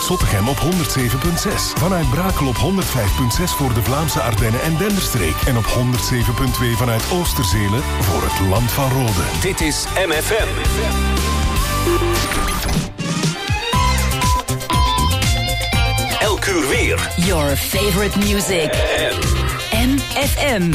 Zottegem op 107.6. Vanuit Brakel op 105.6 voor de Vlaamse Ardennen en Denderstreek. En op 107.2 vanuit Oosterzele voor het Land van Rode. Dit is MFM. Elk uur weer. Your favorite music. MFM.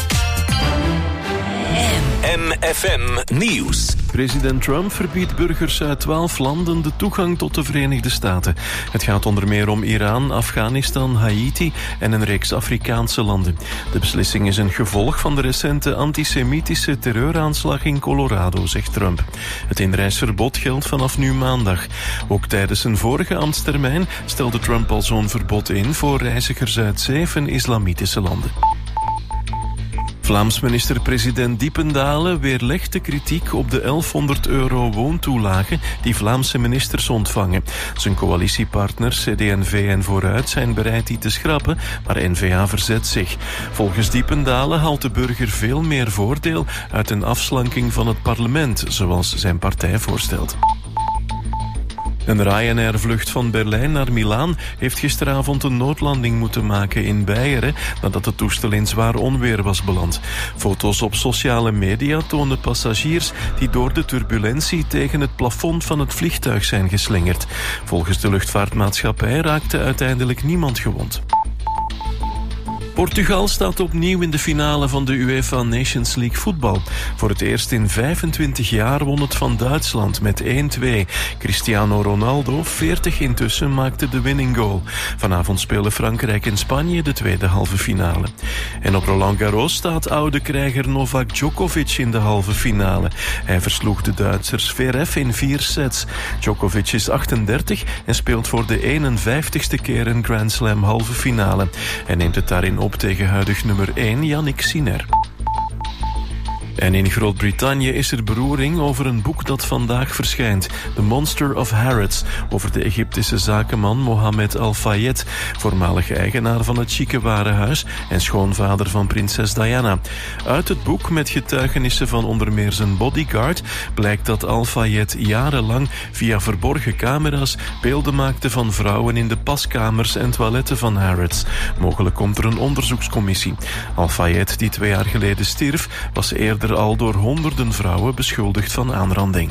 MFM Nieuws. President Trump verbiedt burgers uit 12 landen de toegang tot de Verenigde Staten. Het gaat onder meer om Iran, Afghanistan, Haiti en een reeks Afrikaanse landen. De beslissing is een gevolg van de recente antisemitische terreuraanslag in Colorado, zegt Trump. Het inreisverbod geldt vanaf nu maandag. Ook tijdens zijn vorige ambtstermijn stelde Trump al zo'n verbod in voor reizigers uit 7 islamitische landen. Vlaams minister-president Diependalen weerlegt de kritiek op de €1100 woontoelage die Vlaamse ministers ontvangen. Zijn coalitiepartners CD&V en Vooruit zijn bereid die te schrappen, maar N-VA verzet zich. Volgens Diependalen haalt de burger veel meer voordeel uit een afslanking van het parlement, zoals zijn partij voorstelt. Een Ryanair-vlucht van Berlijn naar Milaan heeft gisteravond een noodlanding moeten maken in Beieren nadat het toestel in zwaar onweer was beland. Foto's op sociale media toonden passagiers die door de turbulentie tegen het plafond van het vliegtuig zijn geslingerd. Volgens de luchtvaartmaatschappij raakte uiteindelijk niemand gewond. Portugal staat opnieuw in de finale van de UEFA Nations League voetbal. Voor het eerst in 25 jaar won het van Duitsland met 1-2. Cristiano Ronaldo, 40 intussen, maakte de winning goal. Vanavond spelen Frankrijk en Spanje de tweede halve finale. En op Roland Garros staat oude krijger Novak Djokovic in de halve finale. Hij versloeg de Duitser Zverev in 4 sets. Djokovic is 38 en speelt voor de 51ste keer een Grand Slam halve finale. Hij neemt het daarin op tegen huidig nummer 1 Yannick Sinner. En in Groot-Brittannië is er beroering over een boek dat vandaag verschijnt. The Monster of Harrods, over de Egyptische zakenman Mohammed Al-Fayed, voormalig eigenaar van het chique warenhuis en schoonvader van prinses Diana. Uit het boek, met getuigenissen van onder meer zijn bodyguard, blijkt dat Al-Fayed jarenlang via verborgen camera's beelden maakte van vrouwen in de paskamers en toiletten van Harrods. Mogelijk komt er een onderzoekscommissie. Al-Fayed, die 2 jaar geleden stierf, was eerder al door honderden vrouwen beschuldigd van aanranding.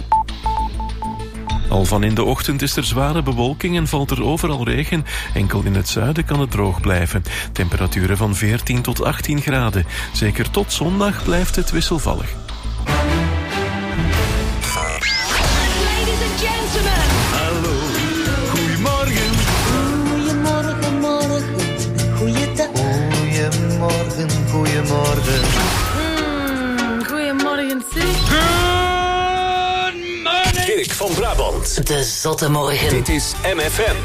Al van in de ochtend is er zware bewolking en valt er overal regen. Enkel in het zuiden kan het droog blijven. Temperaturen van 14 tot 18 graden. Zeker tot zondag blijft het wisselvallig. Ladies and gentlemen. Hallo, goedemorgen. Goedemorgen, morgen. Goeiedag. Goedemorgen, goedemorgen. Goedemorgen, zeg. Dirk van Brabant. De zotte morgen. Dit is MFM.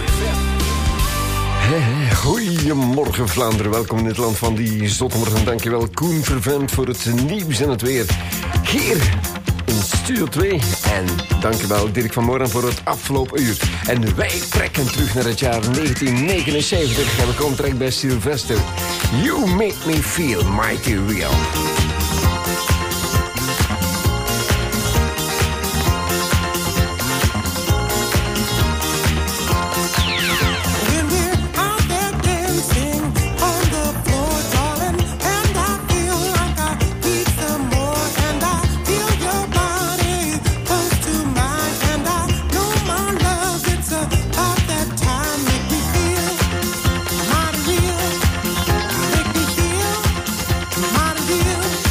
Goedemorgen Vlaanderen, welkom in het land van die zottermorgen. Dankjewel Koen Vervent voor het nieuws en het weer. Hier in Studio 2. En dankjewel Dirk van Moran voor het afgelopen uur. En wij trekken terug naar het jaar 1979 en we komen terecht bij Sylvester. You make me feel mighty real. Mighty real.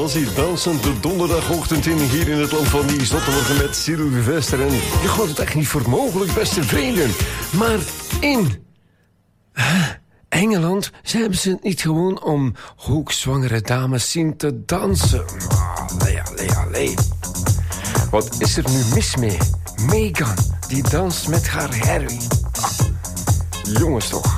vakantie dansen de donderdagochtend hier in het land van die Zottemorgen met Sylvester. En je gooit het echt niet voor mogelijk, beste vrienden. Maar in Engeland hebben ze het niet gewoon om hoogzwangere dames zien te dansen. Allee. Wat is er nu mis mee? Meghan, die danst met haar Harry. Jongens toch.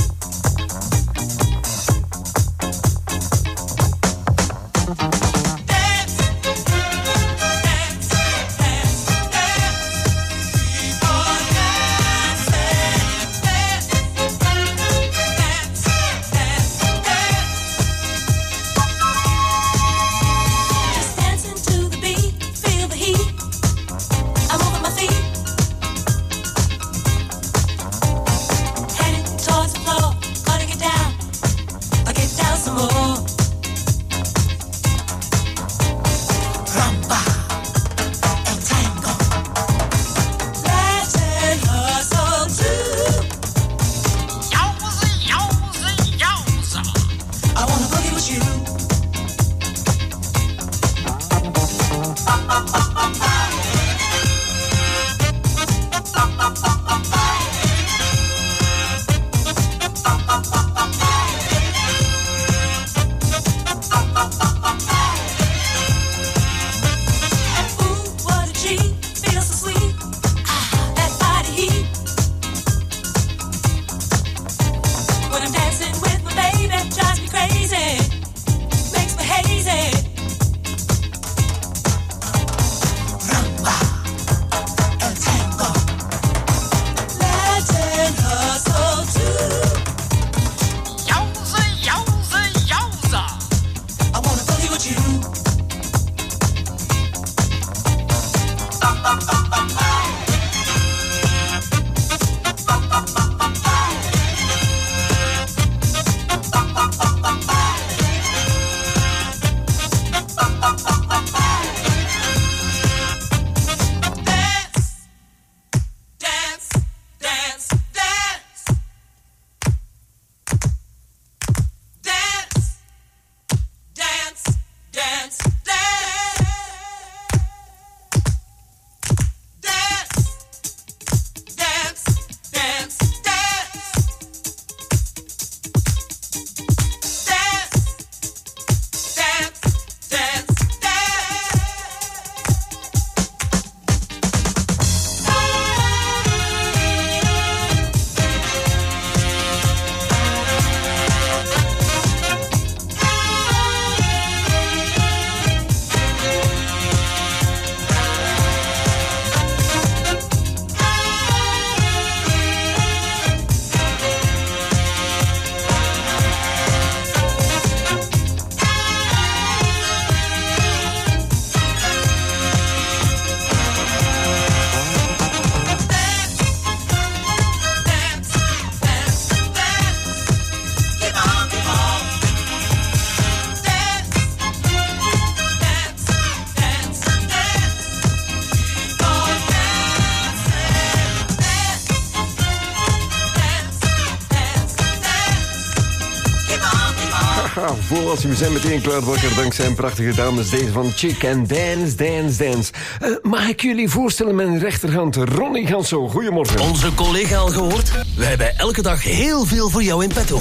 Als we zijn meteen klaar wakker dankzij een prachtige dames. Deze van Chick en Dance. Mag ik jullie voorstellen mijn rechterhand Ronnie Ganso. Goedemorgen. Onze collega al gehoord? Wij hebben elke dag heel veel voor jou in petto.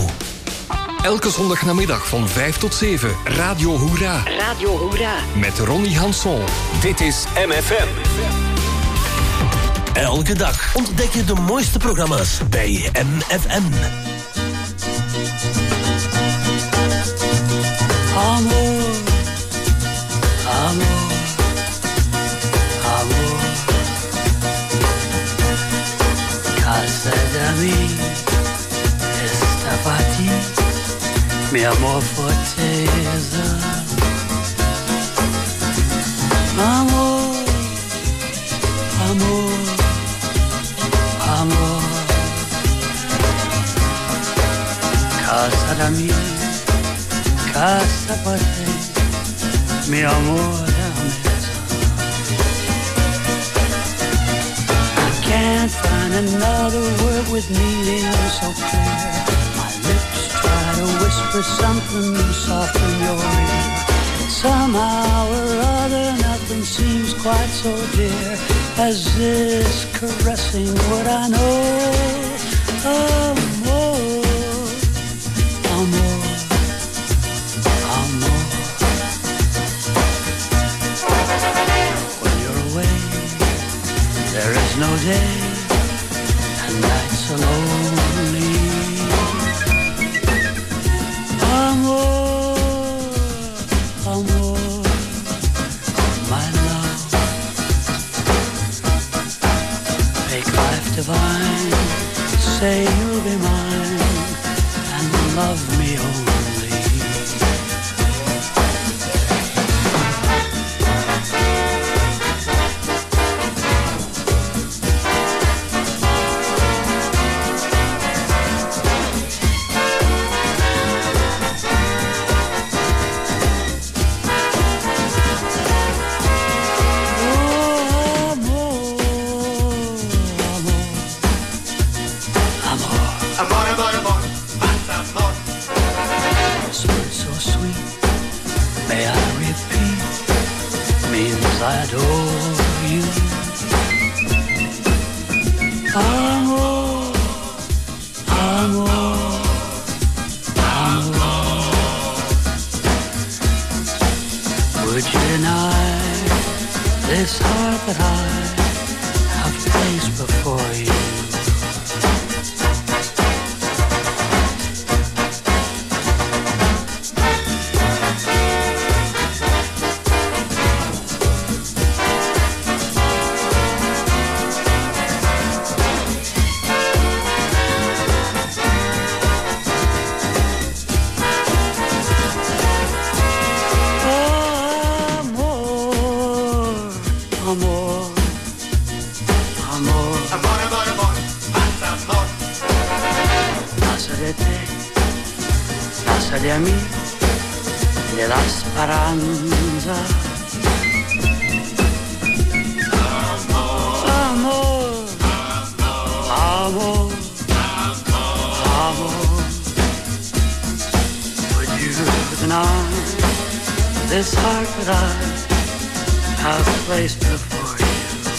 Elke zondagnamiddag van 5 tot 7. Radio Hoera. Radio Hoera. Met Ronnie Hanson. Dit is MFM. Elke dag ontdek je de mooiste programma's bij MFM. Amor, amor, amor. Casa de mí está para ti, mi amor forteza. Amor, amor, amor. Casa de mí. Casa para ti, mi amor, I can't find another word with meaning so clear. My lips try to whisper something soft in your ear. Somehow or other nothing seems quite so dear as this caressing what I know. Amor, amor, amor. When you're away, there is no day, and nights are lonely. Amor, amor, my love. Make life divine, say you'll be mine, and love me only. I adore you. Amor, amor, amor. Would you deny this heart that I have placed before you? De mí, de la esperanza. Amor, amor, amor, amor. Would you deny this heart that I have placed before you?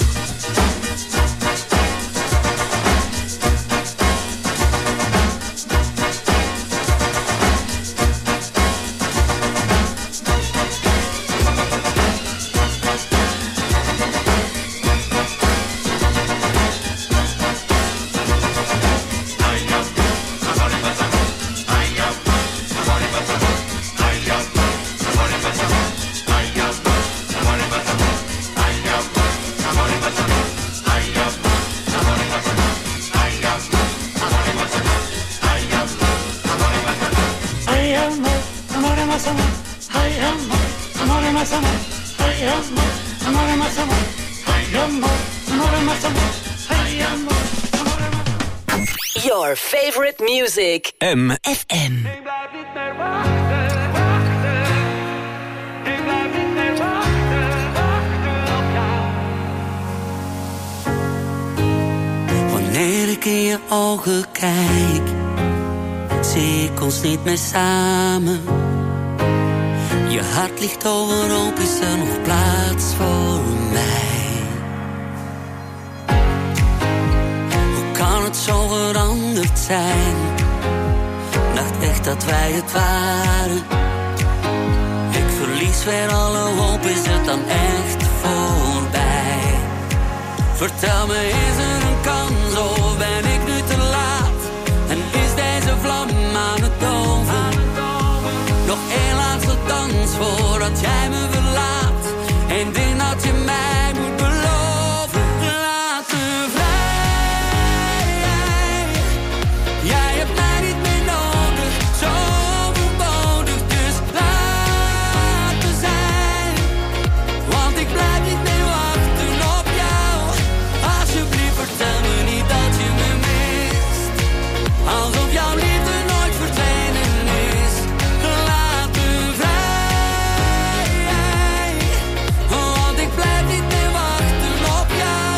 Your favorite music. MFM. Wanneer ik in je ogen kijk, zie ik ons niet meer samen. Je hart ligt overhoop, is er nog plaats voor mij? Hoe kan het zo veranderd zijn? Dacht echt dat wij het waren. Ik verlies weer alle hoop, is het dan echt voorbij? Vertel me, is er een kans of ben ik nu te laat? En is deze vlam aan het doven? Nog één laatste dans voordat jij me verlaat. Eén ding dat je mij moet beloven. Laat me vrij. Jij hebt mij niet meer nodig, zo overbodig. Dus laat me zijn. Want ik blijf niet meer wachten op jou. Alsjeblieft vertel me niet dat je me mist. Alsof jouw liefde nooit verdwenen is. Laat me vrij. Want ik blijf niet meer wachten op jou.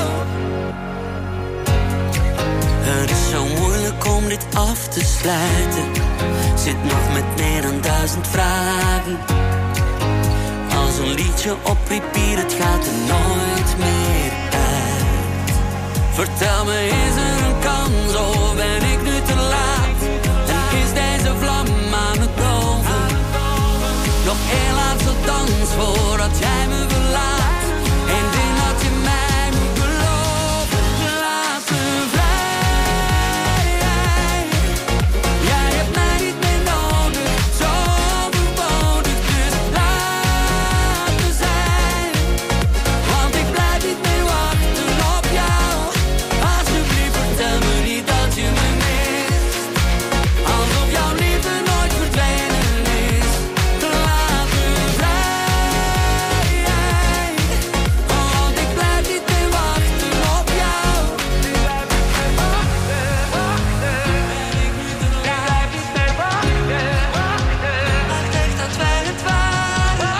Het is zo moeilijk om dit af te sluiten. Zit nog met meer dan 1000 vragen. Als een liedje op repeat, het gaat er nooit meer uit. Vertel me, is er een kans, of ben ik nu te laat? En is deze vlam aan het doven? Nog één laatste dans voordat jij me verlaat. Eén ding dat je mij moet beloven. Laat me vrij. Jij hebt mij niet meer nodig, zo overbodig. Dus laat me zijn. Want ik blijf niet meer wachten op jou. Alsjeblieft vertel me niet dat je me mist. Alsof jouw liefde nooit verdwenen is. Laat me vrij. Want ik blijf niet meer wachten op jou. Ik blijf niet meer wachten. Ben ik nu te lang? Ik blijf niet meer wachten. Dacht echt dat wij het waren.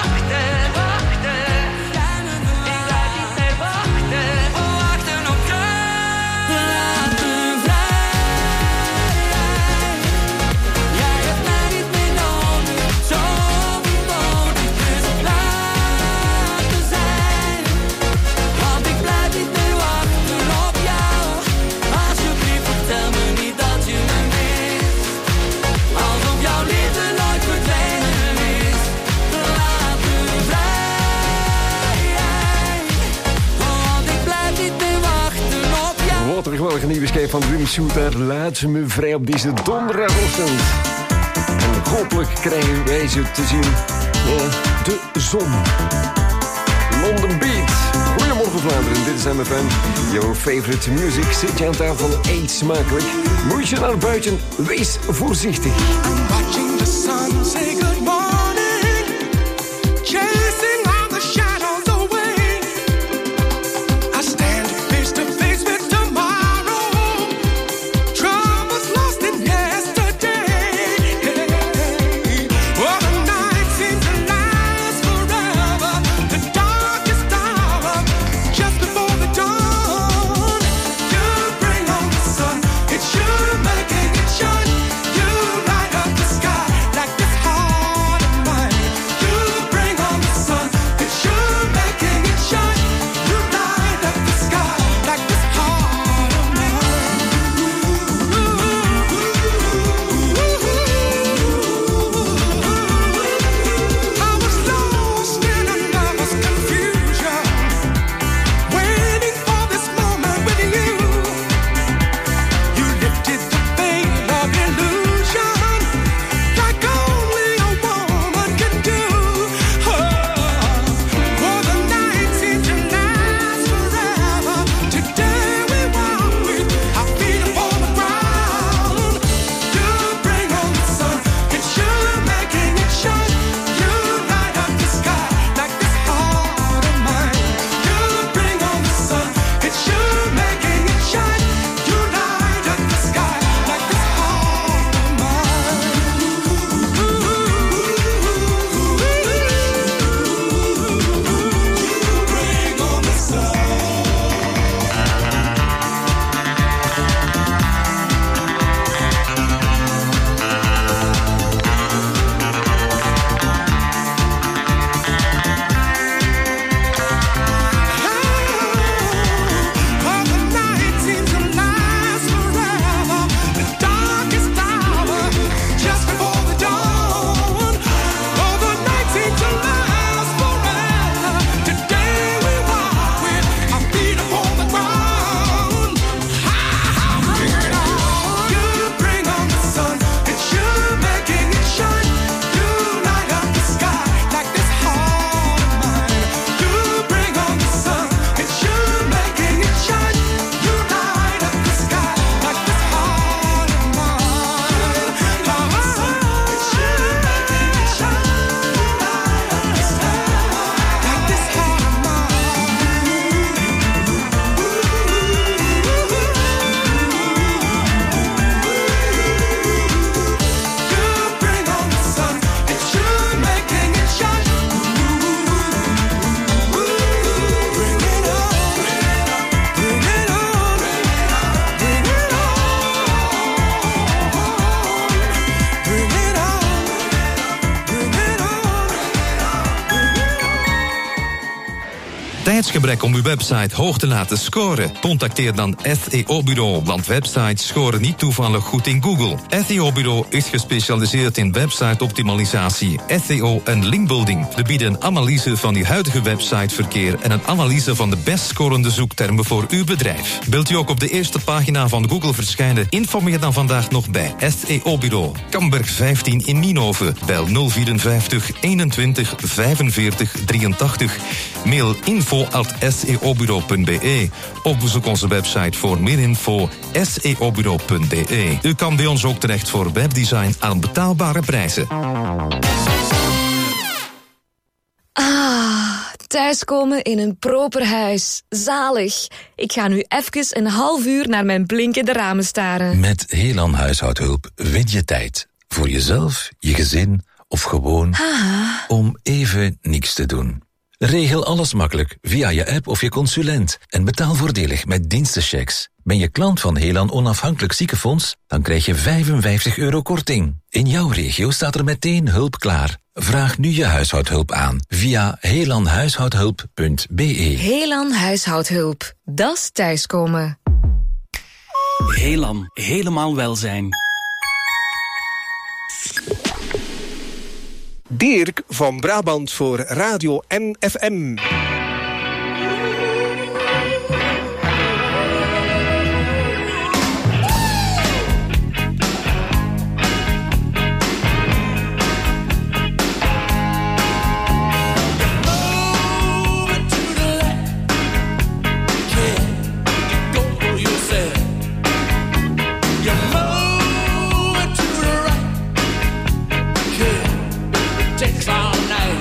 Jij me verlaat. Ik blijf niet meer wachten. Wachten op jou. Laat me vrij. Jij hebt mij niet meer nodig, zo overbodig. Dus laat me zijn. Want ik blijf niet meer wachten op jou. Alsjeblieft vertel me niet dat je me mist. Alsof jouw liefde nooit verdwenen is. Laat me vrij. Want ik blijf niet meer wachten op jou. Wat een geweldige nieuwe escape van Dream Shooter. Laat ze me vrij op deze donderdagochtend. En hopelijk krijgen wij ze te zien. Ja, de zon. London Beat. Goedemorgen Vlaanderen, dit is MFM. Your favorite music. Zit je aan tafel, eet smakelijk. Moet je naar buiten, wees voorzichtig. Watching the sun say good morning, chasing all the shadows away. I stand face to face with tomorrow. Troubles lost in yesterday. Oh, the night seems to last forever. The darkest hour, just before the dawn. You bring on the sun, it's you making it shine. You light up the sky like this heart of mine. You bring on the tijdgebrek om uw website hoog te laten scoren? Contacteer dan SEO-bureau, want websites scoren niet toevallig goed in Google. SEO-bureau is gespecialiseerd in website-optimalisatie, SEO en linkbuilding. We bieden een analyse van uw huidige websiteverkeer en een analyse van de best scorende zoektermen voor uw bedrijf. Wilt u ook op de eerste pagina van Google verschijnen? Informeer dan vandaag nog bij SEO-bureau. Kamberg 15 in Nienhoven. Bel 054 21 45 83. Mail info@seobureau.be. Of bezoek onze website voor meer info seobureau.be. U kan bij ons ook terecht voor webdesign aan betaalbare prijzen. Thuiskomen in een proper huis. Zalig. Ik ga nu even een half uur naar mijn blinkende ramen staren. Met Helan Huishoudhulp win je tijd. Voor jezelf, je gezin of gewoon om even niks te doen. Regel alles makkelijk via je app of je consulent en betaal voordelig met dienstenchecks. Ben je klant van Helan Onafhankelijk Ziekenfonds? Dan krijg je €55 korting. In jouw regio staat er meteen hulp klaar. Vraag nu je huishoudhulp aan via helanhuishoudhulp.be. Helan Huishoudhulp. Dat is thuiskomen. Helan. Helemaal welzijn. Dirk van Brabant voor Radio NFM. Takes all night.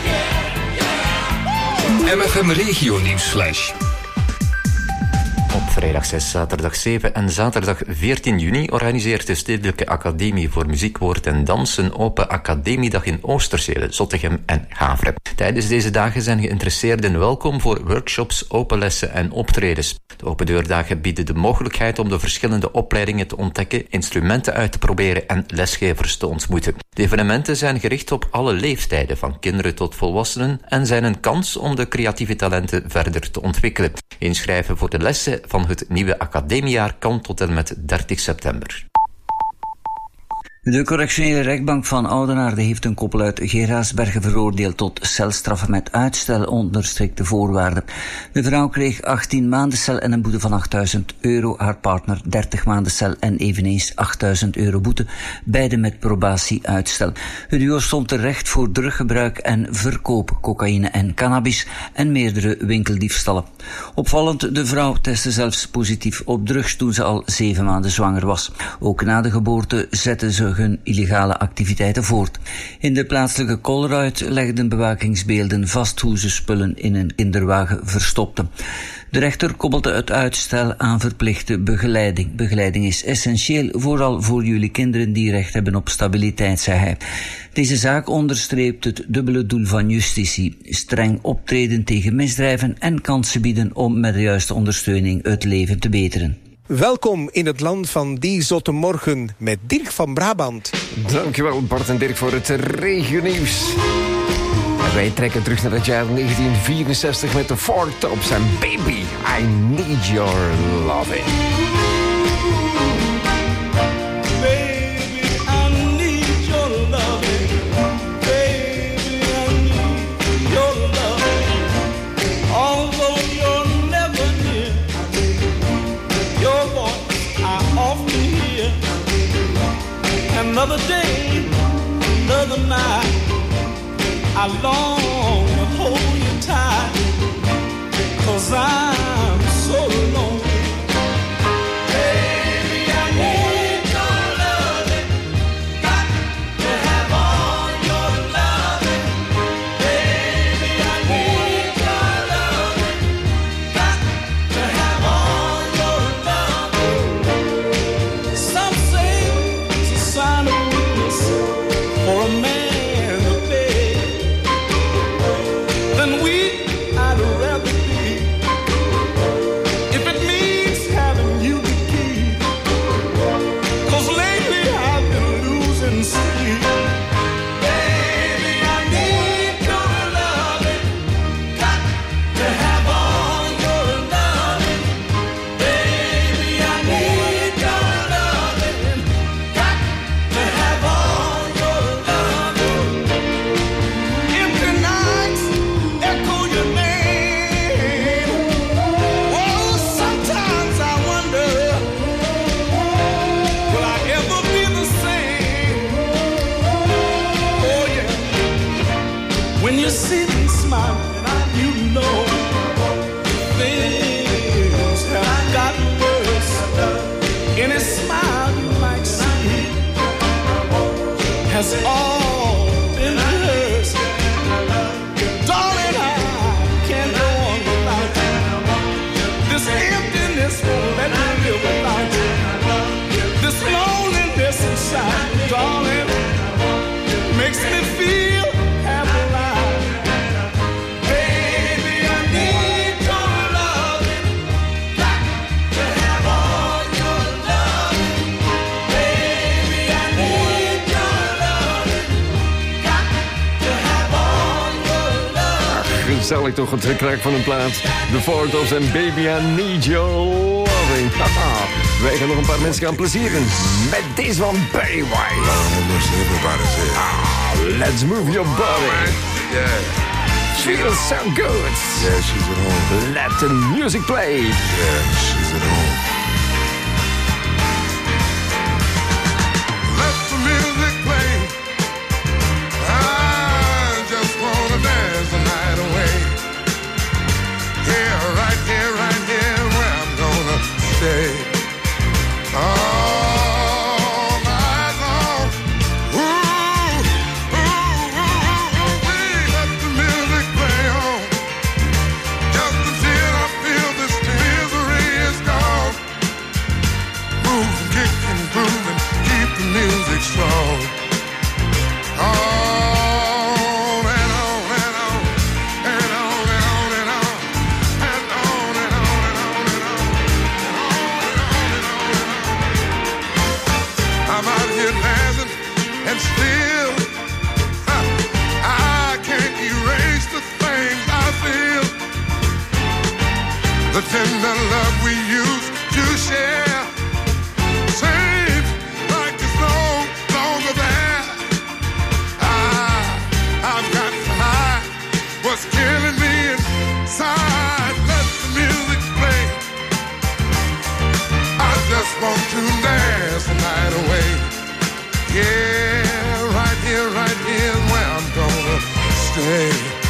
MFM Regio Nieuwsflash. Op vrijdag 6, zaterdag 7 en zaterdag 14 juni organiseert de Stedelijke Academie voor Muziek, Woord en Dans een open academiedag in Oosterzele, Zottegem en Gavre. Tijdens deze dagen zijn geïnteresseerden welkom voor workshops, openlessen en optredens. De open deurdagen bieden de mogelijkheid om de verschillende opleidingen te ontdekken, instrumenten uit te proberen en lesgevers te ontmoeten. De evenementen zijn gericht op alle leeftijden, van kinderen tot volwassenen, en zijn een kans om de creatieve talenten verder te ontwikkelen. Inschrijven voor de lessen van het nieuwe academiejaar kan tot en met 30 september. De correctionele rechtbank van Oudenaarde heeft een koppel uit Geraardsbergen veroordeeld tot celstraffen met uitstel onder strikte voorwaarden. De vrouw kreeg 18 maanden cel en een boete van €8.000, haar partner 30 maanden cel en eveneens €8.000 boete, beide met probatieuitstel. Het duo stond terecht voor druggebruik en verkoop, cocaïne en cannabis en meerdere winkeldiefstallen. Opvallend, de vrouw testte zelfs positief op drugs toen ze al 7 maanden zwanger was. Ook na de geboorte zette ze hun illegale activiteiten voort. In de plaatselijke Colruyt legden bewakingsbeelden vast hoe ze spullen in een kinderwagen verstopten. De rechter koppelde het uitstel aan verplichte begeleiding. Begeleiding is essentieel, vooral voor jullie kinderen die recht hebben op stabiliteit, zei hij. Deze zaak onderstreept het dubbele doel van justitie: streng optreden tegen misdrijven en kansen bieden om met de juiste ondersteuning het leven te beteren. Welkom in het land van die zotte morgen met Dirk van Brabant. Dankjewel Bart en Dirk voor het regionieuws. En wij trekken terug naar het jaar 1964 met de Four Tops en Baby, I Need Your Loving. Another day, another night, I long to hold you tight, 'cause I'm so lonely. Baby, I need your loving, got to have all your loving. Baby, I need your loving, got to have all your loving. Some say it's a sign of weakness for a man to beg. Then weak I'd rather be, if it means having you to keep. 'Cause lately I've been losing sleep. Baby, I need your loving, got to have all your loving. Baby, I need your loving, got to have all your loving. Empty nights echo your name. Oh, sometimes I wonder, will I ever be the same? Oh yeah, when you see me smiling, you know things have gotten worse. Any smile you might see has all been rehearsed. Darling, I can't go on without you. This emptiness won't let me live without you. This loneliness inside, darling, makes me feel half alive. Baby, I need your loving, got to have all your loving. Baby, I need your loving, got to have all your loving. Gezellig toch, het gekrak van een plaat. De Four Tops en Baby, I Need Your Loving. Haha. Wij gaan nog een paar mensen gaan plezieren met deze van Barry White. Let's move your body. Yeah. Feels so good. Yeah, she's at home. Let the music play. Yeah, she's at home. Let the music play. I just wanna dance the night away. Right here, where I'm gonna stay. All night long. Ooh, let the music play on. Just until I feel this misery is gone. Yeah, right here is where I'm gonna stay.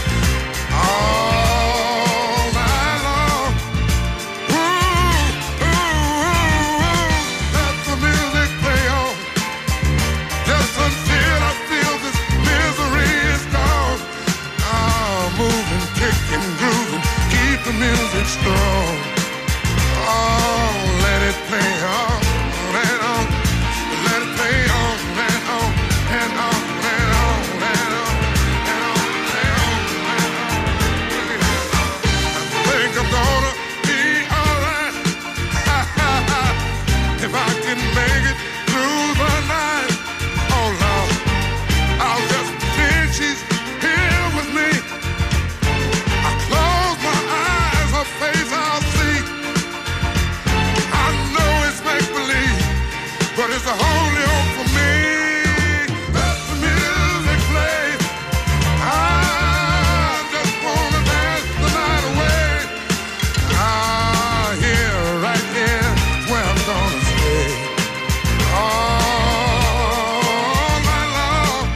All night long. Let the music play on. Just until I feel this misery is gone. Moving, kicking, grooving, keep the music strong. Oh, let it play on and on. Let it play on and on and on and on and on and on and on. I think I'm gonna be alright if I can make it through the night. Oh Lord, I'll just pretend she's here with me. I close my eyes, her face I'll see. I know it's make-believe, but it's the only hope for me. Let the music play. I just wanna dance the night away. Here, right here, is where I'm gonna stay. All night long.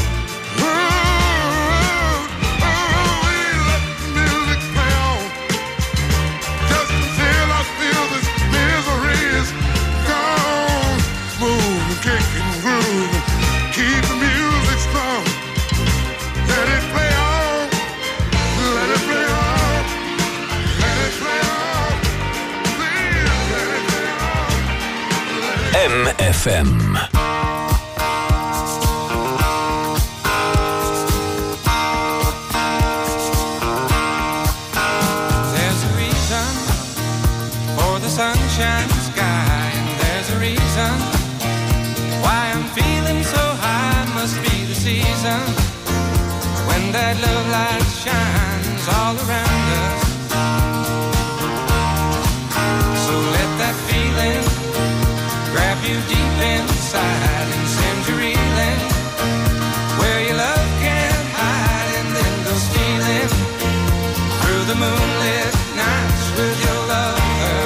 Let the music play on. Just until I feel this misery is gone. Move, kicking, grooving, keep the music strong. Let it play on, let it play on, let it play on. Please, let it play on. MFM. There's a reason for the sunshine sky, and there's a reason why I'm feeling so high. Must be the season when that love light shines all around us. So let that feeling grab you deep inside and send you reeling where your love can't hide, and then go stealing through the moonlit nights with your lover.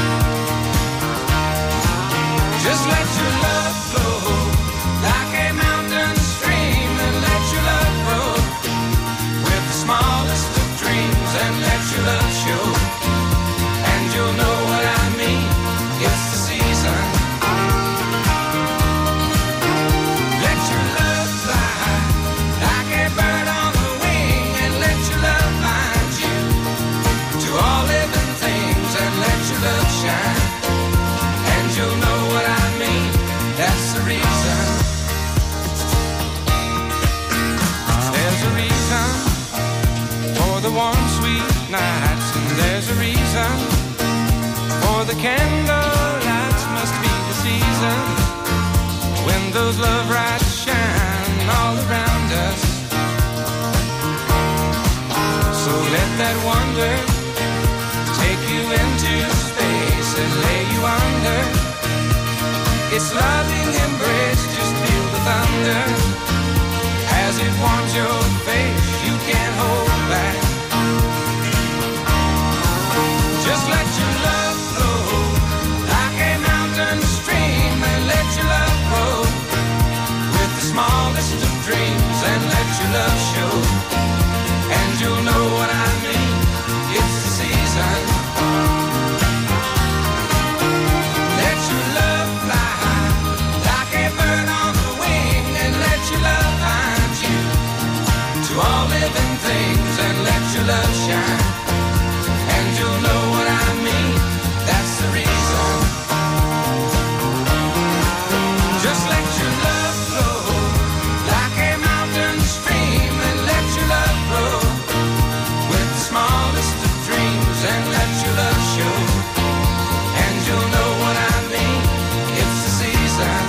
Just let your love flow like a mountain stream, and let your love grow with the smallest of dreams, and let your love show, and you'll know what I mean. It's the season. Let your love fly like a bird on the wing, and let your love bind you to all living things, and let your love shine, and you'll know what I mean. That's the reason. There's a reason for the warm, sweet nights, and there's a reason for the candle lights. Must be the season when those love lights shine all around us. So let that wonder take you into space and lay you under its loving embrace. Just feel the thunder as it warms your face. You can't hold back. Just let your love flow like a mountain stream, and let your love grow with the smallest of dreams, and let your love show, and you'll know what I mean. It's the season. Let your love fly like a bird on the wing, and let your love find you to all living things, and let your love shine, and you'll know what I mean. That's the reason. Just let your love flow like a mountain stream, and let your love grow with the smallest of dreams, and let your love show, and you'll know what I mean. It's the season.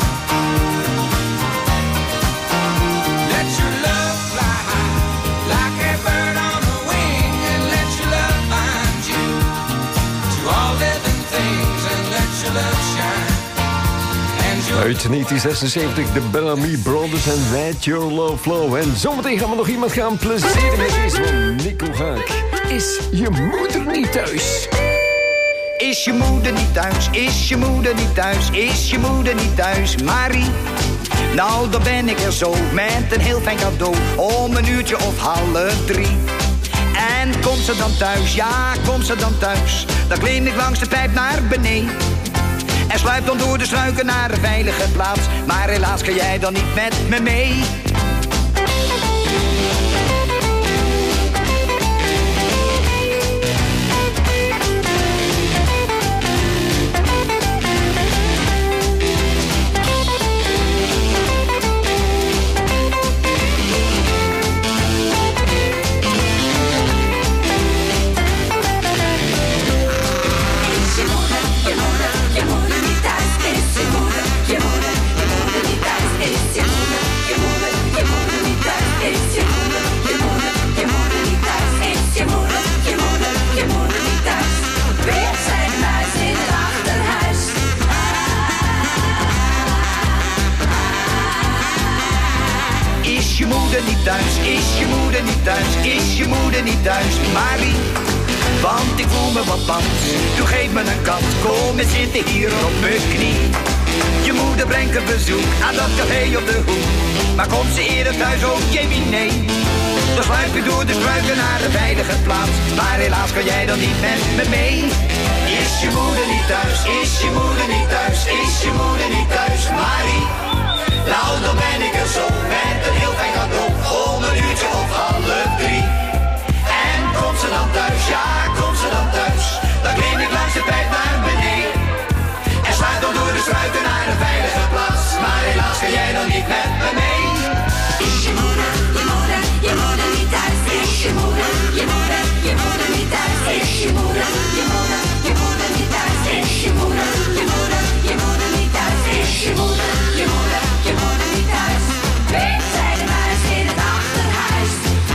Let your love fly like a bird on the wing, and let your love find you to all living things, and let your love shine, and you'll Uit 1976, de Bellamy Brothers en Let Your Love Flow. En zometeen gaan we nog iemand gaan plezieren met deze van Nico Haak. Is je moeder niet thuis? Is je moeder niet thuis? Is je moeder niet thuis? Is je moeder niet thuis? Marie, Nou, dan ben ik er zo met een heel fijn cadeau om 2:30. En komt ze dan thuis, ja, komt ze dan thuis, dan klim ik langs de pijp naar beneden. En sluip dan door de struiken naar een veilige plaats. Maar helaas kan jij dan niet met me mee. Is je moeder niet thuis? Is je moeder niet thuis? Is je moeder niet thuis? Marie, want ik voel me wat bang. Doe geef me een kans, kom en zitten hier op mijn knie. Je moeder brengt een bezoek aan dat café op de hoek. Maar komt ze eerder thuis, oh jee, nee. Dan sluip ik door de struiken naar een veilige plaats. Maar helaas kan jij dan niet met me mee. Is je moeder niet thuis? Is je moeder niet thuis? Is je moeder niet thuis? Marie, nou dan ben ik er zo met een heel fijn cadeau om 2:30. En komt ze dan thuis? Ja, komt ze dan thuis? Dan klim ik langs de pijp naar beneden. En sluit dan door de struiken naar een veilige plaats. Maar helaas kan jij dan niet met me mee. Is je moeder niet thuis? Is je moeder niet thuis? Is je moeder niet thuis? Is je moeder niet thuis? Is je moeder niet thuis? Ik zei de muis in het achterhuis.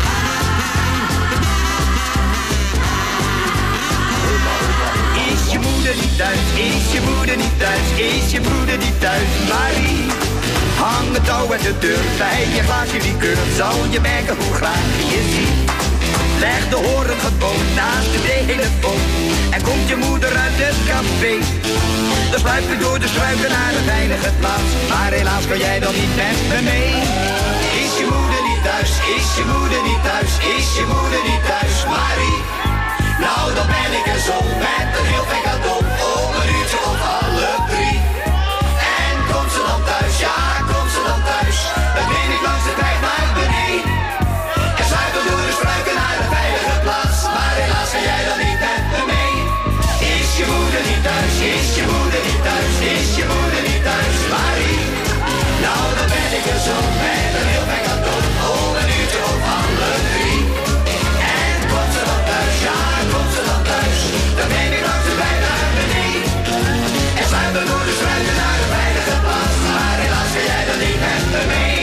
Is je moeder niet thuis? Is je moeder niet thuis? Is je moeder niet thuis? Marie, hang het touw uit de deur bij je glaasje likeur. Zal je merken hoe graag je ziet. Leg de horen gewoon naast de telefoon. En komt je moeder uit het café. Dan sluip je door de struiken naar een veilige plaats. Maar helaas kan jij dan niet met me mee. Is je moeder niet thuis? Is je moeder niet thuis? Is je moeder niet thuis? Marie, nou dan ben ik er zo met een heel fijn cadeau om 2:30. En komt ze dan thuis? Ja, komt ze dan thuis? Dan klim ik langs de pijp naar beneden. En sluip dan door de struiken naar een veilige plaats. Maar helaas kan jij dan niet met me mee. Is je moeder niet thuis? Is je moeder niet thuis? Is je moeder niet thuis? Marie, nou dan ben ik er zo met een heel fijn cadeau om 2:30. En komt ze dan thuis? Ja, komt ze dan thuis? Dan neem ik langs de pijp naar beneden. En sluip dan door de struiken naar een veilige plaats. Maar helaas kan jij dan niet met me mee.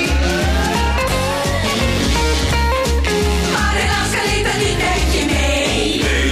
Maar helaas kan ik dan niet met je mee.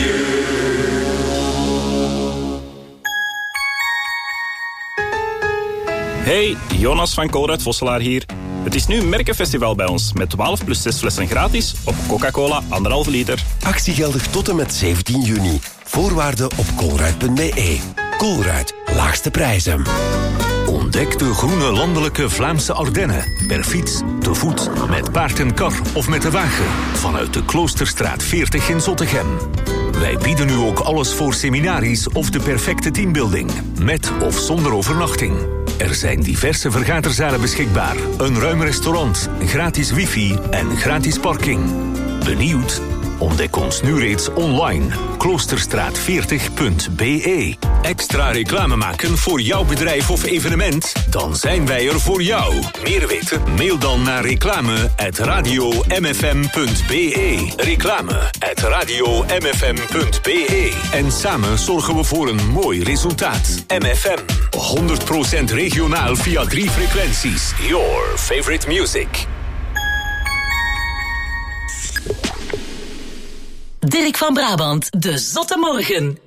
Hey, Jonas van Colruyt Vosselaar hier. Het is nu Merkenfestival bij ons, met 12 plus 6 flessen gratis op Coca-Cola 1,5 liter. Actie geldig tot en met 17 juni. Voorwaarden op colruyt.be. Colruyt, laagste prijzen. Ontdek de groene landelijke Vlaamse Ardennen. Per fiets, te voet, met paard en kar of met de wagen. Vanuit de Kloosterstraat 40 in Zottegem. Wij bieden nu ook alles voor seminaries of de perfecte teambuilding. Met of zonder overnachting. Er zijn diverse vergaderzalen beschikbaar. Een ruim restaurant, gratis wifi en gratis parking. Benieuwd? Ontdek ons nu reeds online. Kloosterstraat40.be. Extra reclame maken voor jouw bedrijf of evenement? Dan zijn wij er voor jou. Meer weten? Mail dan naar reclame@radiomfm.be. Reclame@radiomfm.be. En samen zorgen we voor een mooi resultaat. MFM. 100% regionaal via 3 frequenties. Your favorite music. Dirk van Brabant, de Zotte Morgen.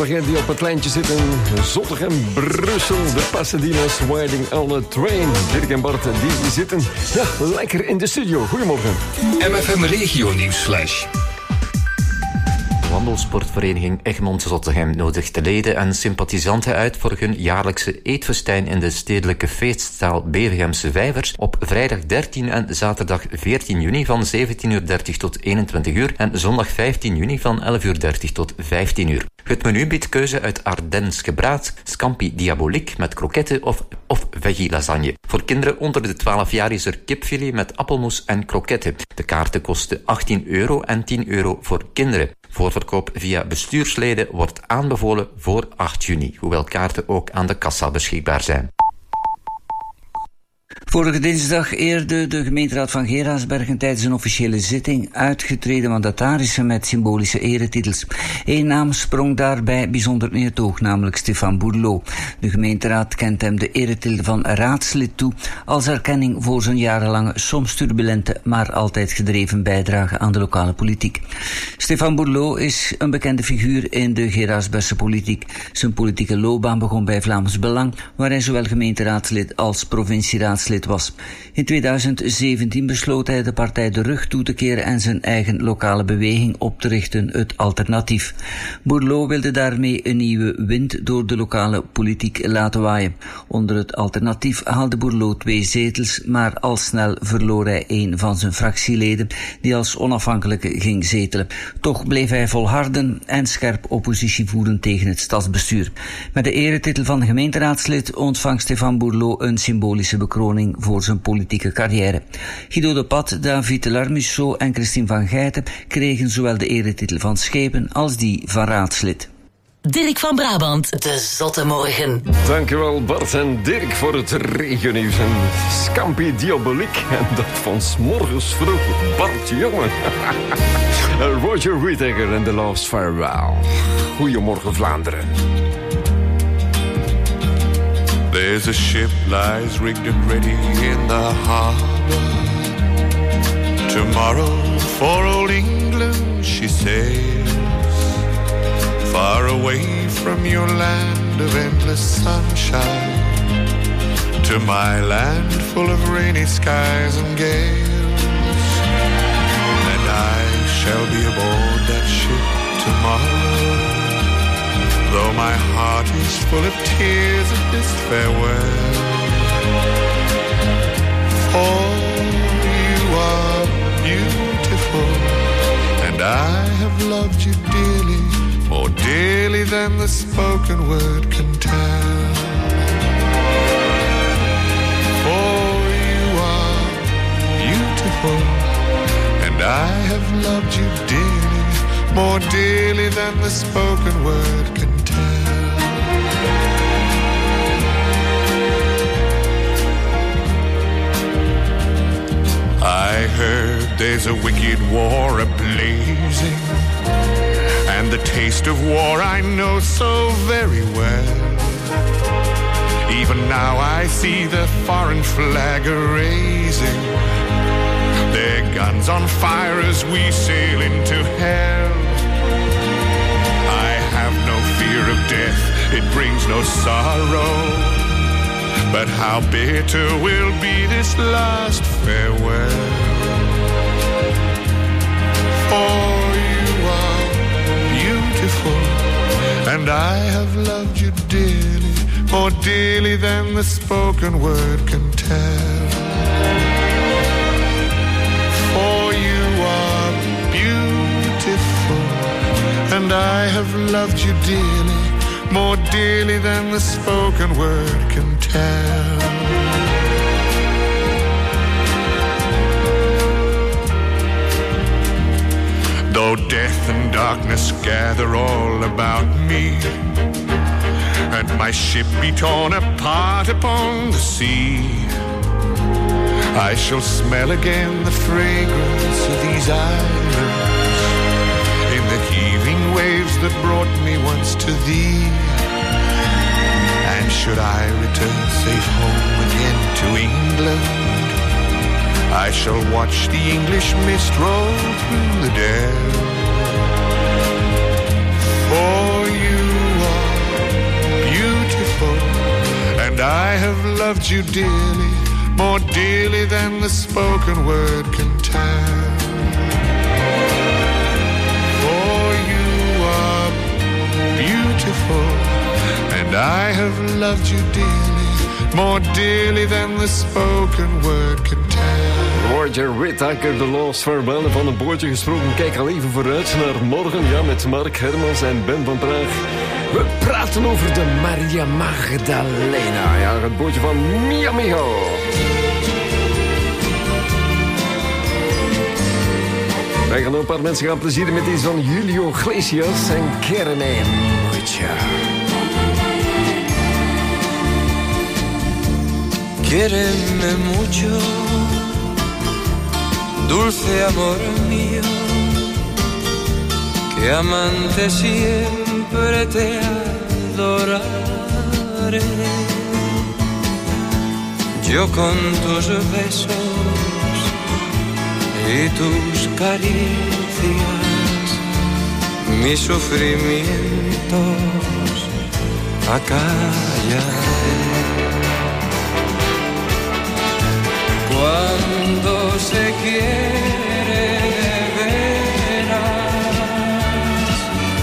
Belgen die op het lijntje zitten. Zottegem, Brussel, de Pasadena's Winding on a Train. Dirk en Bart, die zitten lekker in de studio. Goedemorgen. MFM Regio Nieuwsflash. Wandelsportvereniging Egmond Zottegem nodigt de leden en sympathisanten uit voor hun jaarlijkse eetfestijn in de stedelijke feestzaal Bevegemse Vijvers op vrijdag 13 en zaterdag 14 juni van 17:30 tot 21 uur en zondag 15 juni van 11:30 tot 15 uur. Het menu biedt keuze uit Ardennes gebraad, scampi diabolique met kroketten of veggie lasagne. Voor kinderen onder de 12 jaar is er kipfilet met appelmoes en kroketten. De kaarten kosten €18 en €10 voor kinderen. Voorverkoop via bestuursleden wordt aanbevolen voor 8 juni, hoewel kaarten ook aan de kassa beschikbaar zijn. Vorige dinsdag eerde de gemeenteraad van Geraardsbergen tijdens een officiële zitting uitgetreden mandatarissen met symbolische eretitels. Eén naam sprong daarbij bijzonder in het oog, namelijk Stefan Bourlot. De gemeenteraad kent hem de eretitel van raadslid toe als erkenning voor zijn jarenlange, soms turbulente, maar altijd gedreven bijdrage aan de lokale politiek. Stefan Bourlot is een bekende figuur in de Geraardsbergse politiek. Zijn politieke loopbaan begon bij Vlaams Belang, waar hij zowel gemeenteraadslid als provincieraadslid was. In 2017 besloot hij de partij de rug toe te keren en zijn eigen lokale beweging op te richten, het Alternatief. Bourlot wilde daarmee een nieuwe wind door de lokale politiek laten waaien. Onder het Alternatief haalde Bourlot 2 zetels, maar al snel verloor hij 1 van zijn fractieleden, die als onafhankelijke ging zetelen. Toch bleef hij volharden en scherp oppositie voeren tegen het stadsbestuur. Met de eretitel van gemeenteraadslid ontvangt Stefan Bourlot een symbolische bekroning voor zijn politieke carrière. Guido de Pad, David Larmusso en Christine van Geiten kregen zowel de eretitel van schepen als die van raadslid. Dirk van Brabant, de Zotte Morgen. Dankjewel Bart en Dirk voor het regionieuws. En scampi diabolique. En dat van 's morgens vroeg. Bart, jongen. Roger Whittaker en The Lost Farewell. Goedemorgen Vlaanderen. There's a ship lies rigged and ready in the harbor. Tomorrow for old England she sails, far away from your land of endless sunshine, to my land full of rainy skies and gales. And I shall be aboard that ship tomorrow, though my heart is full of tears at this farewell. For you are beautiful, and I have loved you dearly, more dearly than the spoken word can tell. For you are beautiful, and I have loved you dearly, more dearly than the spoken word can tell. I heard there's a wicked war a-blazing, and the taste of war I know so very well. Even now I see the foreign flag a-raising, their guns on fire as we sail into hell. I have no fear of death, it brings no sorrow, but how bitter will be this last farewell. For you are beautiful, and I have loved you dearly, more dearly than the spoken word can tell. For you are beautiful, and I have loved you dearly, more dearly than the spoken word can tell. Though death and darkness gather all about me, and my ship be torn apart upon the sea, I shall smell again the fragrance of these islands, in the heaving waves that brought me once to thee. And should I return safe home again to England, I shall watch the English mist roll through the dell. For you I have loved you dearly, more dearly than the spoken word can tell. For you are beautiful, and I have loved you dearly, more dearly than the spoken word can tell. Roger Whittaker, de Lost Farewell. Van een bootje gesproken. Kijk al even vooruit naar morgen. Ja, met Mark Hermans en Ben van Praag. We praten over de Maria Magdalena. Ja, het bootje van Miamiho. Wij gaan ook een paar mensen gaan plezieren met iets van Julio Iglesias en Quéreme Mucho. Quéreme mucho, dulce amor mío, que amante siempre te adoraré. Yo con tus besos y tus caricias, mis sufrimientos acallaré. Cuando se quiere de veras,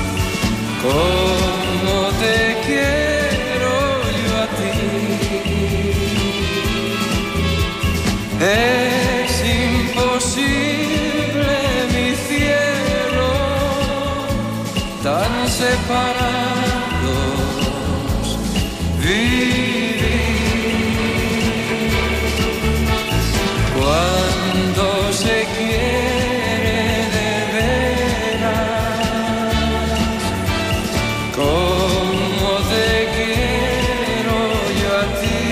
como te quiero yo a ti, es imposible mi cielo, tan separados vivir. Cuando se quiere de veras, como te quiero yo a ti,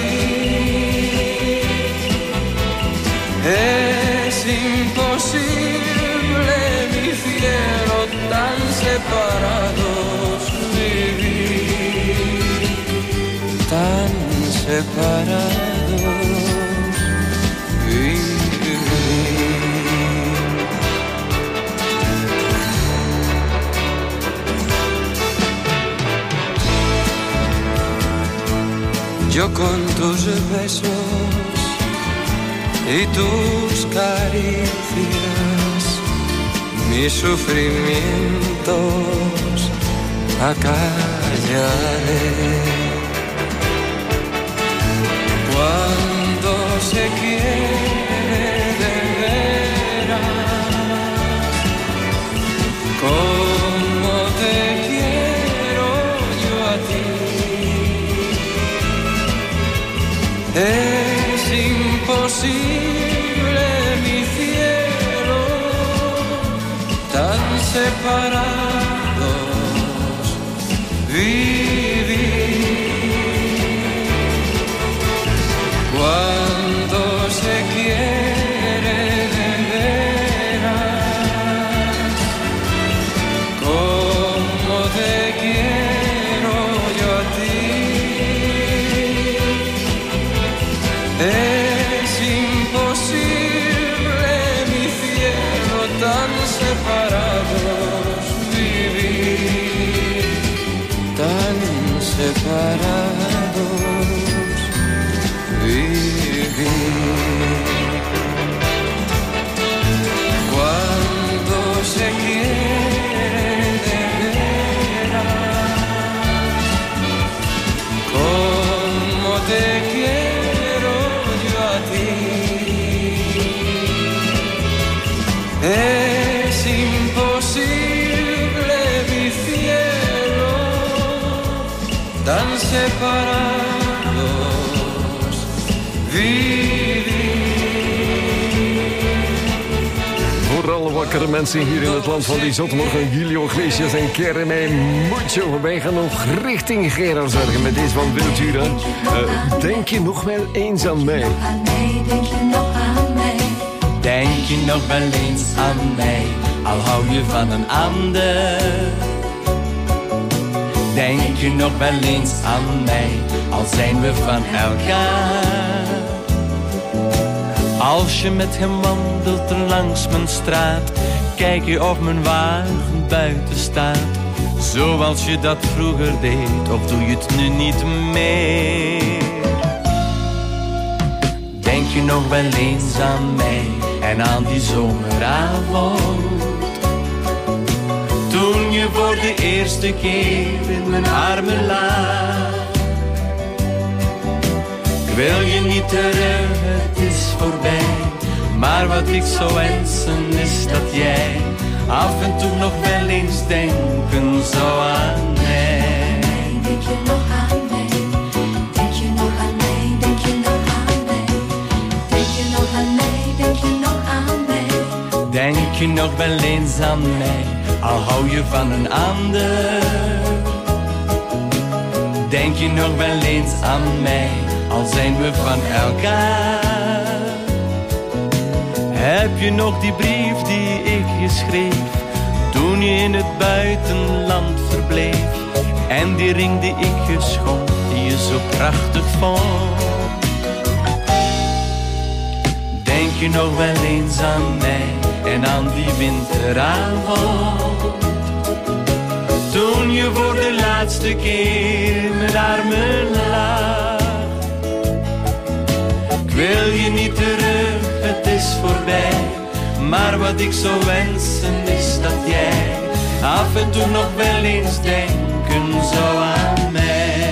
es imposible mi cielo, tan separados vivir, tan separados. Yo con tus besos y tus caricias, mis sufrimientos acallaré. Cuando se quiere de veras, como te quiero yo a ti, es imposible mi cielo, tan separados vivir. Cuando se quiere de veras, como te quiero yo a ti, es imposible mi cielo, tan separados vivir, tan separados vivir. Cuando se quiere de veras, como te quiero yo a ti, es imposible mi cielo, tan separados vivir. Voor alle wakkere mensen hier in het land van die zotmorgen, Julio Iglesias en Quéreme Mucho. Wij gaan nog richting Gerardsbergen met deze van Wiltura. Denk je nog wel eens aan mij? Denk je nog aan mij? Denk je nog wel eens aan mij, al hou je van een ander? Denk je nog wel eens aan mij, al zijn we van elkaar? Als je met hem wandelt er langs mijn straat, kijk je of mijn wagen buiten staat, zoals je dat vroeger deed, of doe je het nu niet meer? Denk je nog wel eens aan mij en aan die zomeravond? Toen je voor de eerste keer in mijn armen lag. Ik wil je niet terug, het is voorbij. Maar wat ik zou wensen is dat jij af en toe nog wel eens denken zou aan mij. Denk je nog aan mij? Denk je nog aan mij? Denk je nog aan mij? Denk je nog aan mij? Denk je nog aan mij? Denk je nog wel eens aan mij, al hou je van een ander? Denk je nog wel eens aan mij, al zijn we van elkaar? Heb je nog die brief die ik je schreef, toen je in het buitenland verbleef? En die ring die ik je schonk, die je zo prachtig vond? Denk je nog wel eens aan mij en aan die winteravond? Toen je voor de laatste keer in mijn armen lag. Ik wil je niet terug, het is voorbij. Maar wat ik zou wensen is dat jij af en toe nog wel eens denken zou aan mij.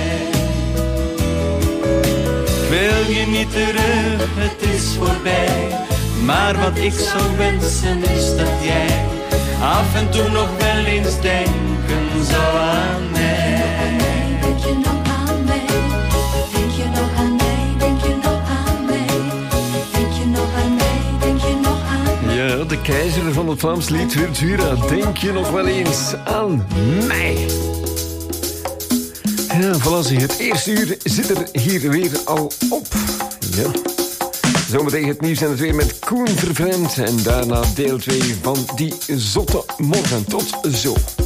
Ik wil je niet terug, het is voorbij. Maar wat ik zou wensen is dat jij af en toe nog wel eens denken zou aan mij. Denk je nog aan mij? Denk je nog aan mij? Denk je nog aan mij? Denk je nog aan mij? Denk je nog aan mij? Ja, de keizer van het Vlaams lied Virtura. Denk je nog wel eens aan mij? Ja, voilà, zeg, het eerste uur zit er hier weer al op. Ja. Zometeen het nieuws en het weer met Koen Vervreemd. En daarna deel 2 van die zotte morgen. Tot zo.